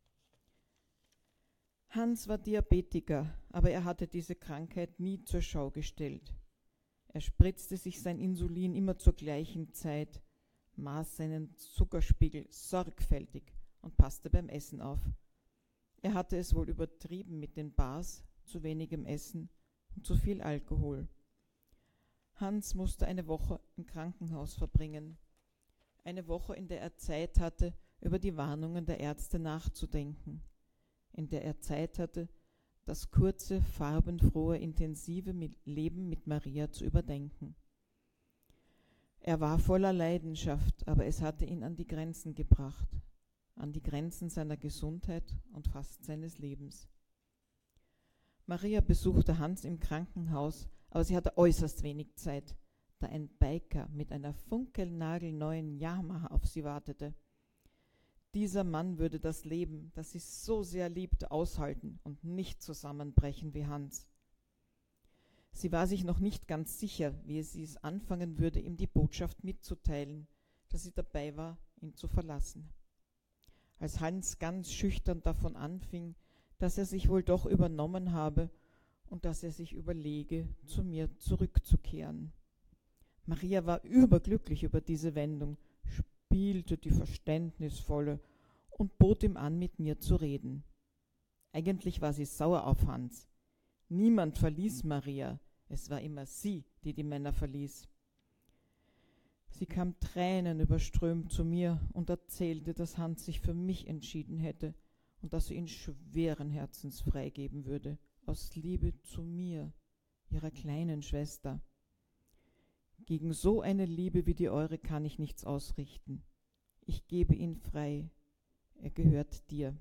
Hans war Diabetiker, aber er hatte diese Krankheit nie zur Schau gestellt. Er spritzte sich sein Insulin immer zur gleichen Zeit, maß seinen Zuckerspiegel sorgfältig und passte beim Essen auf. Er hatte es wohl übertrieben mit den Bars, zu wenigem Essen und zu viel Alkohol. Hans musste eine Woche im Krankenhaus verbringen. Eine Woche, in der er Zeit hatte, über die Warnungen der Ärzte nachzudenken. In der er Zeit hatte, das kurze, farbenfrohe, intensive Leben mit Maria zu überdenken. Er war voller Leidenschaft, aber es hatte ihn an die Grenzen gebracht, an die Grenzen seiner Gesundheit und fast seines Lebens. Maria besuchte Hans im Krankenhaus, aber sie hatte äußerst wenig Zeit, da ein Biker mit einer funkelnagelneuen Yamaha auf sie wartete. Dieser Mann würde das Leben, das sie so sehr liebte, aushalten und nicht zusammenbrechen wie Hans. Sie war sich noch nicht ganz sicher, wie sie es anfangen würde, ihm die Botschaft mitzuteilen, dass sie dabei war, ihn zu verlassen. Als Hans ganz schüchtern davon anfing, dass er sich wohl doch übernommen habe und dass er sich überlege, zu mir zurückzukehren. Maria war überglücklich über diese Wendung, spielte die Verständnisvolle und bot ihm an, mit mir zu reden. Eigentlich war sie sauer auf Hans. Niemand verließ Maria, es war immer sie, die die Männer verließ. Sie kam tränenüberströmt zu mir und erzählte, dass Hans sich für mich entschieden hätte und dass sie ihn schweren Herzens freigeben würde, aus Liebe zu mir, ihrer kleinen Schwester. Gegen so eine Liebe wie die eure kann ich nichts ausrichten. Ich gebe ihn frei, er gehört dir.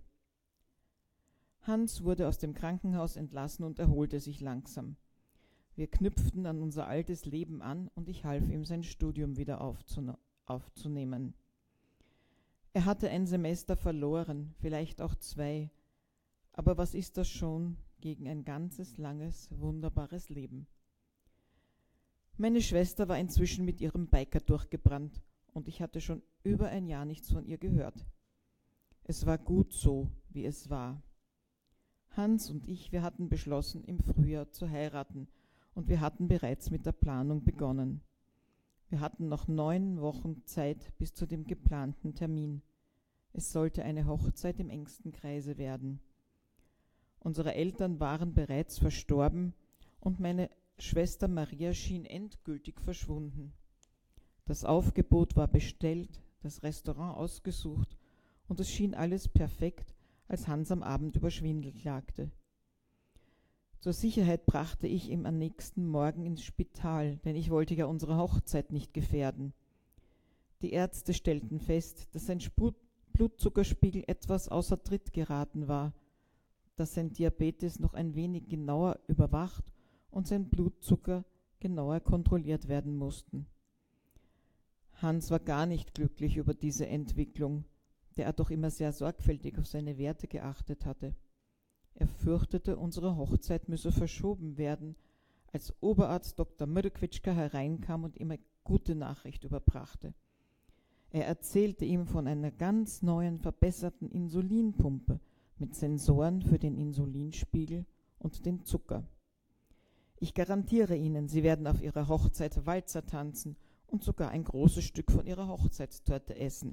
Hans wurde aus dem Krankenhaus entlassen und erholte sich langsam. Wir knüpften an unser altes Leben an und ich half ihm, sein Studium wieder aufzunehmen. Er hatte ein Semester verloren, vielleicht auch 2, aber was ist das schon gegen ein ganzes, langes, wunderbares Leben? Meine Schwester war inzwischen mit ihrem Biker durchgebrannt und ich hatte schon über ein Jahr nichts von ihr gehört. Es war gut so, wie es war. Hans und ich, wir hatten beschlossen, im Frühjahr zu heiraten und wir hatten bereits mit der Planung begonnen. Wir hatten noch 9 Wochen Zeit bis zu dem geplanten Termin. Es sollte eine Hochzeit im engsten Kreise werden. Unsere Eltern waren bereits verstorben und meine Schwester Maria schien endgültig verschwunden. Das Aufgebot war bestellt, das Restaurant ausgesucht und es schien alles perfekt, als Hans am Abend über Schwindel klagte. Zur Sicherheit brachte ich ihn am nächsten Morgen ins Spital, denn ich wollte ja unsere Hochzeit nicht gefährden. Die Ärzte stellten fest, dass sein Blutzuckerspiegel etwas außer Tritt geraten war, dass sein Diabetes noch ein wenig genauer überwacht und sein Blutzucker genauer kontrolliert werden mussten. Hans war gar nicht glücklich über diese Entwicklung, der er doch immer sehr sorgfältig auf seine Werte geachtet hatte. Er fürchtete, unsere Hochzeit müsse verschoben werden, als Oberarzt Dr. Mrkwitschka hereinkam und ihm eine gute Nachricht überbrachte. Er erzählte ihm von einer ganz neuen, verbesserten Insulinpumpe mit Sensoren für den Insulinspiegel und den Zucker. Ich garantiere Ihnen, Sie werden auf Ihrer Hochzeit Walzer tanzen und sogar ein großes Stück von Ihrer Hochzeitstorte essen.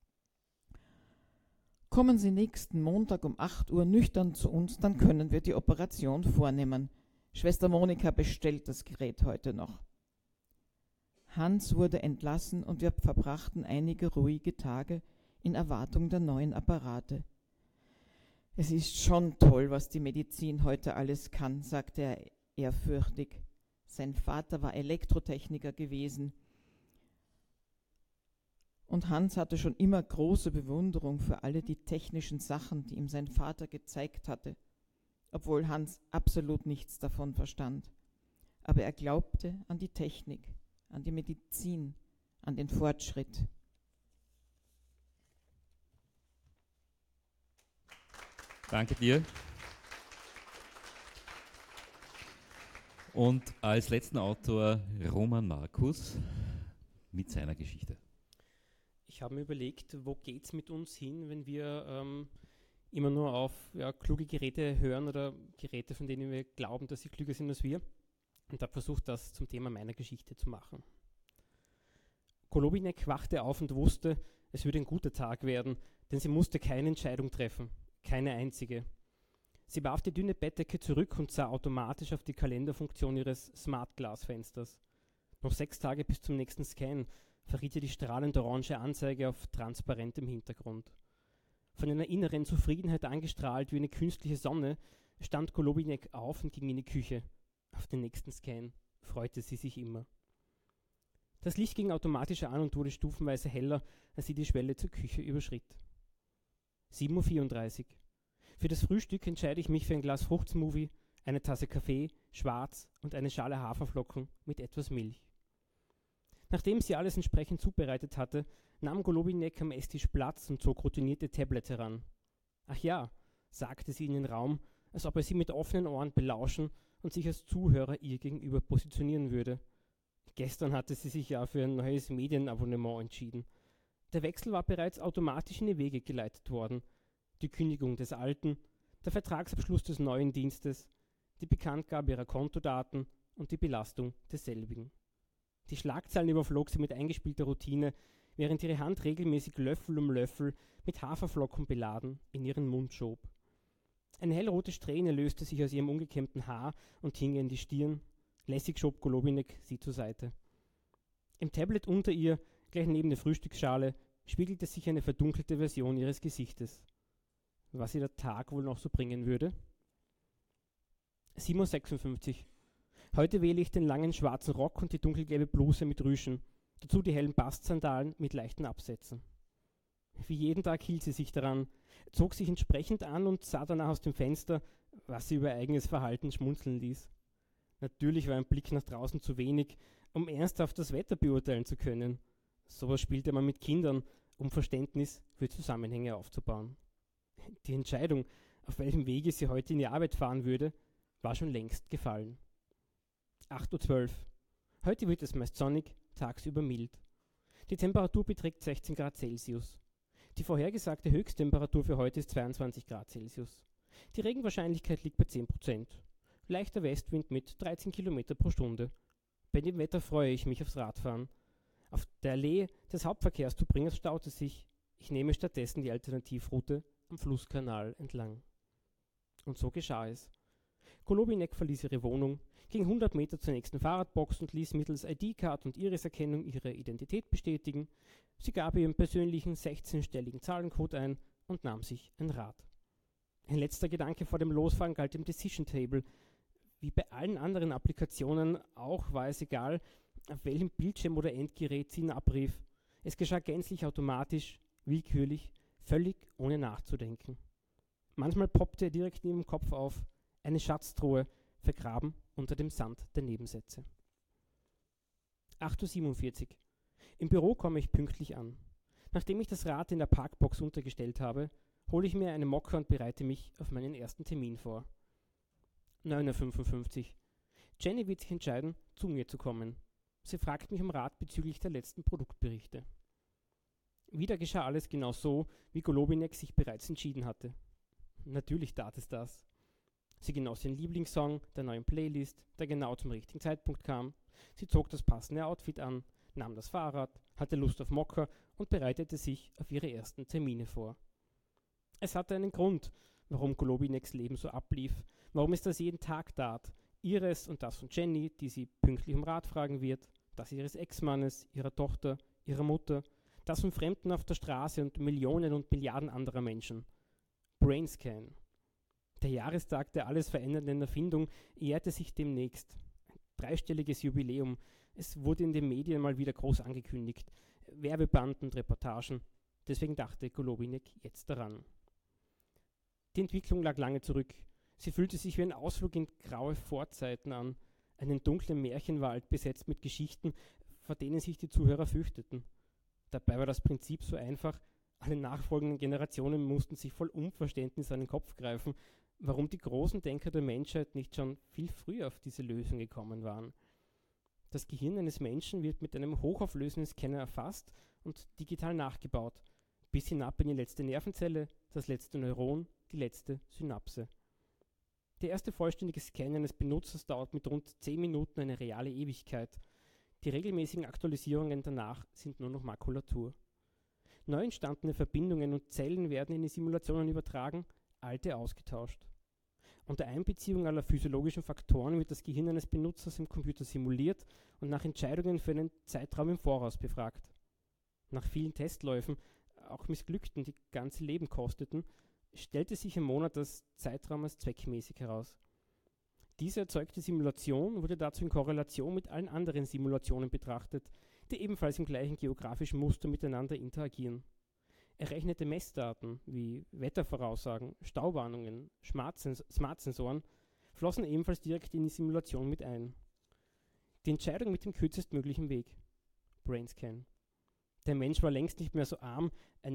Kommen Sie nächsten Montag um 8 Uhr nüchtern zu uns, dann können wir die Operation vornehmen. Schwester Monika bestellt das Gerät heute noch. Hans wurde entlassen und wir verbrachten einige ruhige Tage in Erwartung der neuen Apparate. Es ist schon toll, was die Medizin heute alles kann, sagte er ehrfürchtig. Sein Vater war Elektrotechniker gewesen. Und Hans hatte schon immer große Bewunderung für alle die technischen Sachen, die ihm sein Vater gezeigt hatte, obwohl Hans absolut nichts davon verstand. Aber er glaubte an die Technik, an die Medizin, an den Fortschritt. Danke dir. Und als letzten Autor Roman Markus mit seiner Geschichte. Ich habe mir überlegt, wo geht es mit uns hin, wenn wir immer nur auf kluge Geräte hören oder Geräte, von denen wir glauben, dass sie klüger sind als wir. Und habe versucht, das zum Thema meiner Geschichte zu machen. Golobinek wachte auf und wusste, es würde ein guter Tag werden, denn sie musste keine Entscheidung treffen, keine einzige. Sie warf die dünne Bettdecke zurück und sah automatisch auf die Kalenderfunktion ihres Smart-Glas-Fensters. Noch 6 Tage bis zum nächsten Scan verriet ihr die strahlend orange Anzeige auf transparentem Hintergrund. Von einer inneren Zufriedenheit angestrahlt wie eine künstliche Sonne, stand Golobinek auf und ging in die Küche. Auf den nächsten Scan freute sie sich immer. Das Licht ging automatisch an und wurde stufenweise heller, als sie die Schwelle zur Küche überschritt. 7:34 Uhr. Für das Frühstück entscheide ich mich für ein Glas Fruchtsmoothie, eine Tasse Kaffee, schwarz und eine Schale Haferflocken mit etwas Milch. Nachdem sie alles entsprechend zubereitet hatte, nahm Golobinek am Esstisch Platz und zog routinierte Tablets heran. Ach ja, sagte sie in den Raum, als ob er sie mit offenen Ohren belauschen und sich als Zuhörer ihr gegenüber positionieren würde. Gestern hatte sie sich ja für ein neues Medienabonnement entschieden. Der Wechsel war bereits automatisch in die Wege geleitet worden. Die Kündigung des alten, der Vertragsabschluss des neuen Dienstes, die Bekanntgabe ihrer Kontodaten und die Belastung desselbigen. Die Schlagzeilen überflog sie mit eingespielter Routine, während ihre Hand regelmäßig Löffel um Löffel mit Haferflocken beladen in ihren Mund schob. Eine hellrote Strähne löste sich aus ihrem ungekämmten Haar und hing ihr in die Stirn. Lässig schob Golobinek sie zur Seite. Im Tablet unter ihr, gleich neben der Frühstücksschale, spiegelte sich eine verdunkelte Version ihres Gesichtes. Was ihr der Tag wohl noch so bringen würde? 7:56 Uhr. Heute wähle ich den langen schwarzen Rock und die dunkelgelbe Bluse mit Rüschen, dazu die hellen Bastsandalen mit leichten Absätzen. Wie jeden Tag hielt sie sich daran, zog sich entsprechend an und sah danach aus dem Fenster, was sie über ihr eigenes Verhalten schmunzeln ließ. Natürlich war ein Blick nach draußen zu wenig, um ernsthaft das Wetter beurteilen zu können. Sowas spielte man mit Kindern, um Verständnis für Zusammenhänge aufzubauen. Die Entscheidung, auf welchem Wege sie heute in die Arbeit fahren würde, war schon längst gefallen. 8:12 Uhr. Heute wird es meist sonnig, tagsüber mild. Die Temperatur beträgt 16 Grad Celsius. Die vorhergesagte Höchsttemperatur für heute ist 22 Grad Celsius. Die Regenwahrscheinlichkeit liegt bei 10%. Leichter Westwind mit 13 Kilometer pro Stunde. Bei dem Wetter freue ich mich aufs Radfahren. Auf der Allee des Hauptverkehrszubringers staut es sich. Ich nehme stattdessen die Alternativroute am Flusskanal entlang. Und so geschah es. Golobinek verließ ihre Wohnung, ging 100 Meter zur nächsten Fahrradbox und ließ mittels ID-Card und Iriserkennung ihre Identität bestätigen. Sie gab ihren persönlichen 16-stelligen Zahlencode ein und nahm sich ein Rad. Ein letzter Gedanke vor dem Losfahren galt dem Decision Table. Wie bei allen anderen Applikationen auch war es egal, auf welchem Bildschirm oder Endgerät sie ihn abrief. Es geschah gänzlich automatisch, willkürlich, völlig ohne nachzudenken. Manchmal poppte direkt in ihrem Kopf auf, eine Schatztruhe, vergraben unter dem Sand der Nebensätze. 8:47 Uhr. Im Büro komme ich pünktlich an. Nachdem ich das Rad in der Parkbox untergestellt habe, hole ich mir einen Mokka und bereite mich auf meinen ersten Termin vor. 9:55 Uhr. Jenny wird sich entscheiden, zu mir zu kommen. Sie fragt mich um Rat bezüglich der letzten Produktberichte. Wieder geschah alles genau so, wie Golobinek sich bereits entschieden hatte. Natürlich tat es das. Sie genoss ihren Lieblingssong der neuen Playlist, der genau zum richtigen Zeitpunkt kam. Sie zog das passende Outfit an, nahm das Fahrrad, hatte Lust auf Mokka und bereitete sich auf ihre ersten Termine vor. Es hatte einen Grund, warum Golobineks Leben so ablief, warum es das jeden Tag tat. Ihres und das von Jenny, die sie pünktlich um Rat fragen wird, das ihres Ex-Mannes, ihrer Tochter, ihrer Mutter, das von Fremden auf der Straße und Millionen und Milliarden anderer Menschen. Brainscan. Der Jahrestag der alles verändernden Erfindung jährte sich demnächst. Ein 3-stelliges Jubiläum. Es wurde in den Medien mal wieder groß angekündigt. Werbebanden und Reportagen. Deswegen dachte Golobinek jetzt daran. Die Entwicklung lag lange zurück. Sie fühlte sich wie ein Ausflug in graue Vorzeiten an. Einen dunklen Märchenwald besetzt mit Geschichten, vor denen sich die Zuhörer fürchteten. Dabei war das Prinzip so einfach. Alle nachfolgenden Generationen mussten sich voll Unverständnis an den Kopf greifen, warum die großen Denker der Menschheit nicht schon viel früher auf diese Lösung gekommen waren. Das Gehirn eines Menschen wird mit einem hochauflösenden Scanner erfasst und digital nachgebaut, bis hinab in die letzte Nervenzelle, das letzte Neuron, die letzte Synapse. Der erste vollständige Scan eines Benutzers dauert mit rund 10 Minuten eine reale Ewigkeit. Die regelmäßigen Aktualisierungen danach sind nur noch Makulatur. Neu entstandene Verbindungen und Zellen werden in die Simulationen übertragen, alte ausgetauscht. Unter Einbeziehung aller physiologischen Faktoren wird das Gehirn eines Benutzers im Computer simuliert und nach Entscheidungen für einen Zeitraum im Voraus befragt. Nach vielen Testläufen, auch missglückten, die ganze Leben kosteten, stellte sich im Monat das Zeitraum als zweckmäßig heraus. Diese erzeugte Simulation wurde dazu in Korrelation mit allen anderen Simulationen betrachtet, die ebenfalls im gleichen geografischen Muster miteinander interagieren. Errechnete Messdaten wie Wettervoraussagen, Stauwarnungen, Smart-Sensoren flossen ebenfalls direkt in die Simulation mit ein. Die Entscheidung mit dem kürzestmöglichen Weg. Brainscan. Der Mensch war längst nicht mehr so arm, einen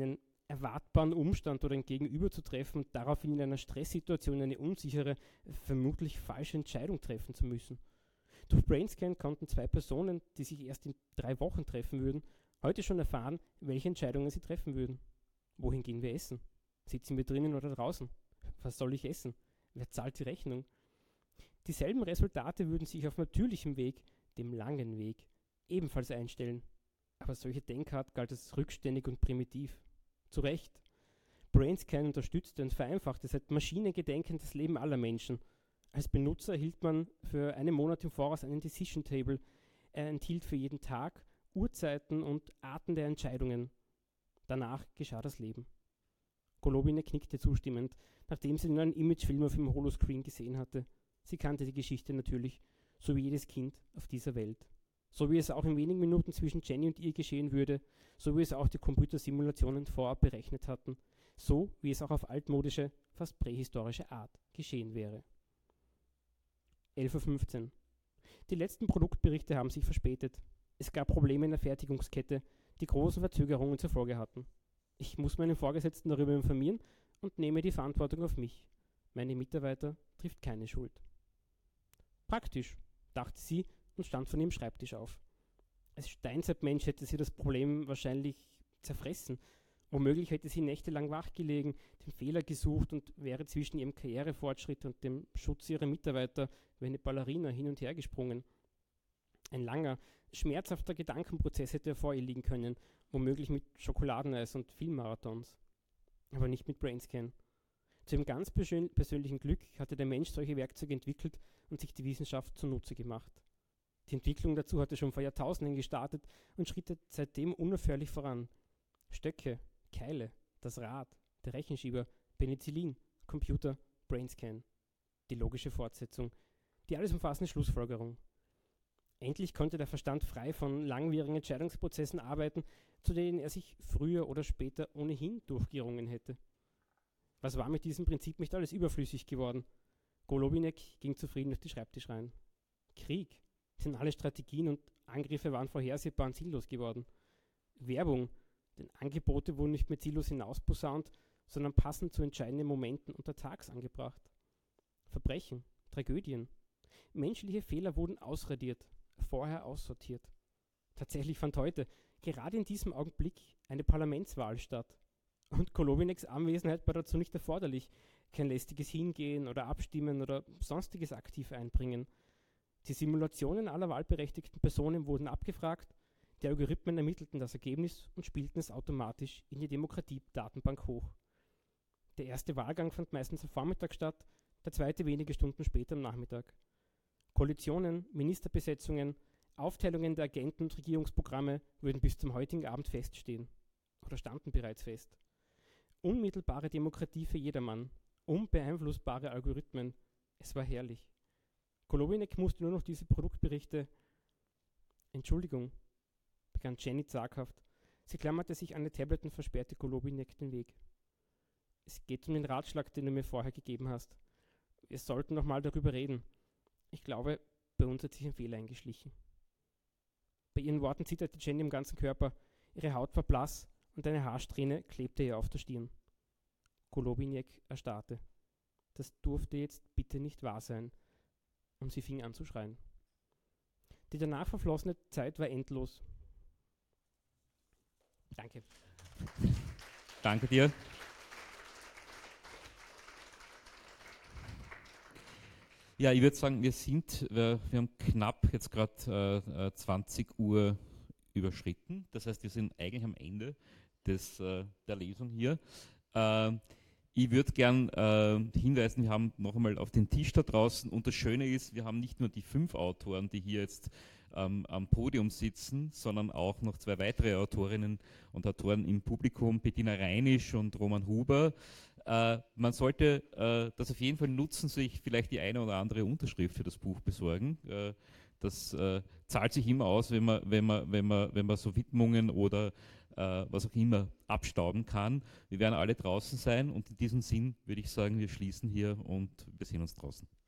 erwartbaren Umstand oder ein Gegenüber zu treffen und daraufhin in einer Stresssituation eine unsichere, vermutlich falsche Entscheidung treffen zu müssen. Durch Brainscan konnten 2 Personen, die sich erst in 3 Wochen treffen würden, heute schon erfahren, welche Entscheidungen sie treffen würden. Wohin gehen wir essen? Sitzen wir drinnen oder draußen? Was soll ich essen? Wer zahlt die Rechnung? Dieselben Resultate würden sich auf natürlichem Weg, dem langen Weg, ebenfalls einstellen. Aber solche Denkart galt als rückständig und primitiv. Zu Recht. Brainscan unterstützte und vereinfachte seit Maschinengedenken das Leben aller Menschen. Als Benutzer erhielt man für einen Monat im Voraus einen Decision Table. Er enthielt für jeden Tag Uhrzeiten und Arten der Entscheidungen. Danach geschah das Leben. Golobinek knickte zustimmend, nachdem sie einen Imagefilm auf dem Holoscreen gesehen hatte. Sie kannte die Geschichte natürlich, so wie jedes Kind auf dieser Welt. So wie es auch in wenigen Minuten zwischen Jenny und ihr geschehen würde, so wie es auch die Computersimulationen vorab berechnet hatten, so wie es auch auf altmodische, fast prähistorische Art geschehen wäre. 11:15 Uhr. Die letzten Produktberichte haben sich verspätet. Es gab Probleme in der Fertigungskette, die große Verzögerungen zur Folge hatten. Ich muss meinen Vorgesetzten darüber informieren und nehme die Verantwortung auf mich. Meine Mitarbeiter trifft keine Schuld. Praktisch, dachte sie und stand von ihrem Schreibtisch auf. Als Steinzeitmensch hätte sie das Problem wahrscheinlich zerfressen. Womöglich hätte sie nächtelang wachgelegen, den Fehler gesucht und wäre zwischen ihrem Karrierefortschritt und dem Schutz ihrer Mitarbeiter wie eine Ballerina hin und her gesprungen. Ein langer, schmerzhafter Gedankenprozess hätte vor ihr liegen können, womöglich mit Schokoladeneis und Filmmarathons. Aber nicht mit Brainscan. Zu ihrem ganz persönlichen Glück hatte der Mensch solche Werkzeuge entwickelt und sich die Wissenschaft zunutze gemacht. Die Entwicklung dazu hatte schon vor Jahrtausenden gestartet und schritt seitdem unaufhörlich voran. Stöcke, Keile, das Rad, der Rechenschieber, Penicillin, Computer, Brainscan. Die logische Fortsetzung, die alles umfassende Schlussfolgerung. Endlich konnte der Verstand frei von langwierigen Entscheidungsprozessen arbeiten, zu denen er sich früher oder später ohnehin durchgerungen hätte. Was war mit diesem Prinzip nicht alles überflüssig geworden? Golobinek ging zufrieden durch die Schreibtischreihen. Krieg, denn alle Strategien und Angriffe waren vorhersehbar und ziellos geworden. Werbung, denn Angebote wurden nicht mehr ziellos hinausposaunt, sondern passend zu entscheidenden Momenten untertags angebracht. Verbrechen, Tragödien, menschliche Fehler wurden ausradiert, vorher aussortiert. Tatsächlich fand heute, gerade in diesem Augenblick, eine Parlamentswahl statt. Und Golobineks Anwesenheit war dazu nicht erforderlich, kein lästiges Hingehen oder Abstimmen oder sonstiges aktiv einbringen. Die Simulationen aller wahlberechtigten Personen wurden abgefragt, die Algorithmen ermittelten das Ergebnis und spielten es automatisch in die Demokratie-Datenbank hoch. Der erste Wahlgang fand meistens am Vormittag statt, der zweite wenige Stunden später am Nachmittag. Koalitionen, Ministerbesetzungen, Aufteilungen der Agenten und Regierungsprogramme würden bis zum heutigen Abend feststehen oder standen bereits fest. Unmittelbare Demokratie für jedermann, unbeeinflussbare Algorithmen, es war herrlich. Golobinek musste nur noch diese Produktberichte. Entschuldigung, begann Jenny zaghaft. Sie klammerte sich an ihr Tablet und versperrte Golobinek den Weg. Es geht um den Ratschlag, den du mir vorher gegeben hast. Wir sollten nochmal darüber reden. Ich glaube, bei uns hat sich ein Fehler eingeschlichen. Bei ihren Worten zitterte Jenny im ganzen Körper. Ihre Haut war blass und eine Haarsträhne klebte ihr auf der Stirn. Golobinek erstarrte. Das durfte jetzt bitte nicht wahr sein. Und sie fing an zu schreien. Die danach verflossene Zeit war endlos. Danke. Danke dir. Ja, ich würde sagen, wir haben knapp jetzt gerade 20 Uhr überschritten. Das heißt, wir sind eigentlich am Ende der Lesung hier. Ich würde gern hinweisen, wir haben noch einmal auf den Tisch da draußen und das Schöne ist, wir haben nicht nur die 5 Autoren, die hier jetzt am Podium sitzen, sondern auch noch 2 weitere Autorinnen und Autoren im Publikum, Bettina Reinisch und Roman Huber. Man sollte das auf jeden Fall nutzen, sich vielleicht die eine oder andere Unterschrift für das Buch besorgen. Das zahlt sich immer aus, wenn man so Widmungen oder was auch immer abstauben kann. Wir werden alle draußen sein und in diesem Sinn würde ich sagen, wir schließen hier und wir sehen uns draußen.